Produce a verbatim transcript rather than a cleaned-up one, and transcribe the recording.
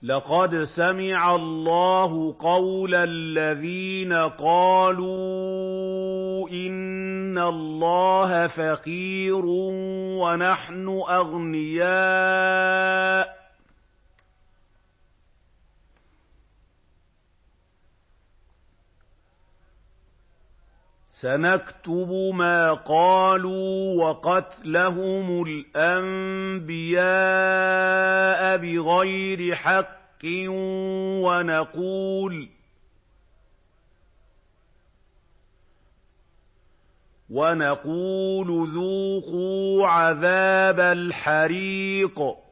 لَّقَدْ سَمِعَ اللَّهُ قَوْلَ الَّذِينَ قَالُوا إِنَّ اللَّهَ فَقِيرٌ وَنَحْنُ أَغْنِيَاءُ ۘ سَنَكْتُبُ مَا قَالُوا وَقَتْلَهُمُ الْأَنبِيَاءَ بِغَيْرِ حَقٍّ وَنَقُولُ وَنَقُولُ ذُوقُوا عَذَابَ الْحَرِيقِ